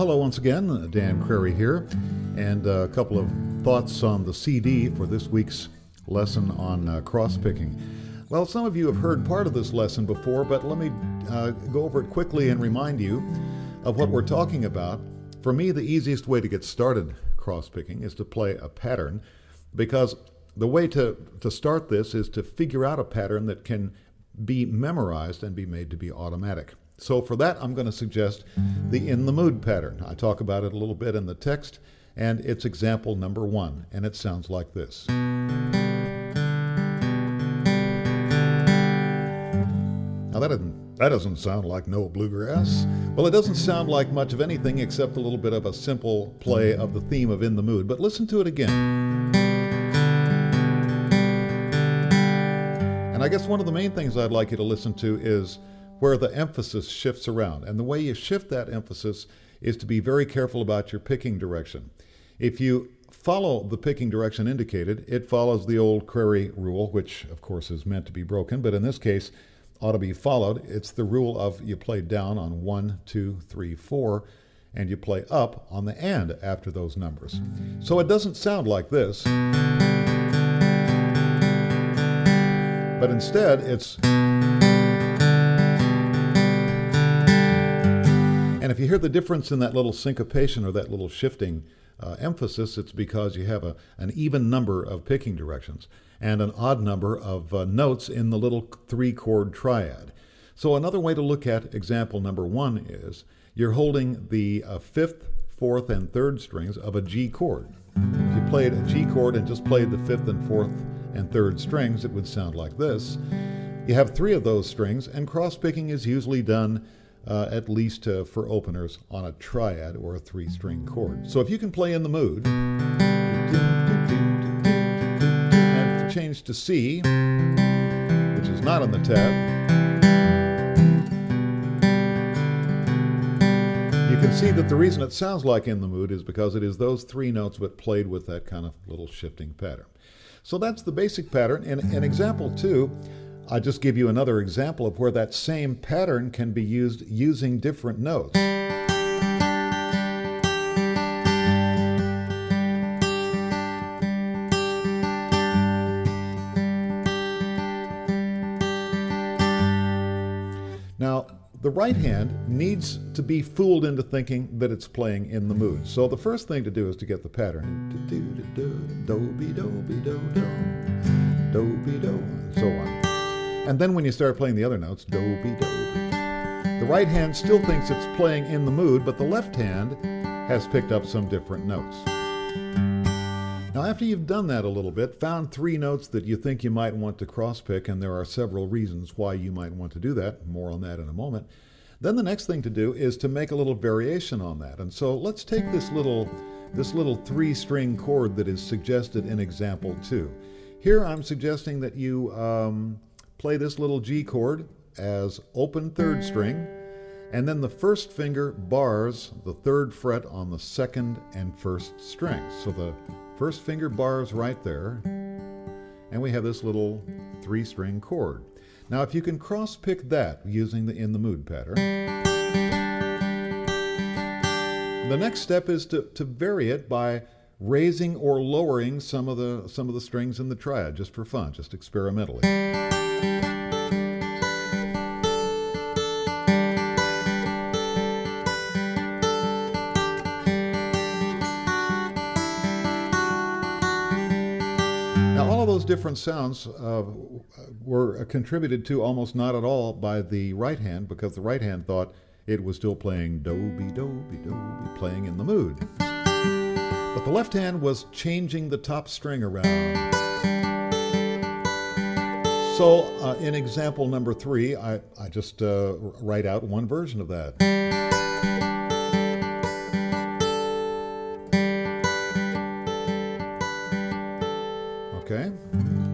hello once again. Dan Crary here, and a couple of thoughts on the CD for this week's lesson on cross-picking. Well, some of you have heard part of this lesson before, but let me go over it quickly and remind you of what we're talking about. For me, the easiest way to get started cross-picking is to play a pattern, because the way to start this is to figure out a pattern that can be memorized and be made to be automatic. So for that, I'm going to suggest the In the Mood pattern. I talk about it a little bit in the text, and it's example number 1, and it sounds like this. Now that doesn't sound like no bluegrass. Well, it doesn't sound like much of anything except a little bit of a simple play of the theme of In the Mood, but listen to it again. And I guess one of the main things I'd like you to listen to is where the emphasis shifts around. And the way you shift that emphasis is to be very careful about your picking direction. If you follow the picking direction indicated, it follows the old Crary rule, which of course is meant to be broken, but in this case ought to be followed. It's the rule of you play down on 1, 2, 3, 4, and you play up on the and after those numbers. So it doesn't sound like this, but instead it's... And if you hear the difference in that little syncopation or that little shifting emphasis, it's because you have an even number of picking directions and an odd number of notes in the little 3-chord triad. So another way to look at example number 1 is you're holding the 5th, 4th, and 3rd strings of a G chord. If you played a G chord and just played the 5th and 4th and 3rd strings, it would sound like this. You have 3 of those strings, and cross-picking is usually done at least for openers on a triad or a 3-string chord. So if you can play In the Mood and change to C, which is not on the tab, you can see that the reason it sounds like In the Mood is because it is those 3 notes but played with that kind of little shifting pattern. So that's the basic pattern. In example 2, I just give you another example of where that same pattern can be used using different notes. Now, the right hand needs to be fooled into thinking that it's playing In the Mood. So the first thing to do is to get the pattern. Do-be-do-be-do-do, do-be-do, and so on. And then when you start playing the other notes, do-be-do-be, the right hand still thinks it's playing In the Mood, but the left hand has picked up some different notes. Now, after you've done that a little bit, found 3 notes that you think you might want to cross-pick, and there are several reasons why you might want to do that, more on that in a moment, then the next thing to do is to make a little variation on that. And so let's take this little 3-string chord that is suggested in example 2. Here I'm suggesting that you play this little G chord as open 3rd string, and then the first finger bars the 3rd fret on the 2nd and 1st strings. So the first finger bars right there, and we have this little 3-string chord. Now if you can cross-pick that using the In the Mood pattern, the next step is to vary it by raising or lowering some of the strings in the triad, just for fun, just experimentally. Now, all of those different sounds were contributed to almost not at all by the right hand, because the right hand thought it was still playing do-be-do-be-do-be, playing In the Mood. But the left hand was changing the top string around. So in example number 3, I just write out one version of that. Okay.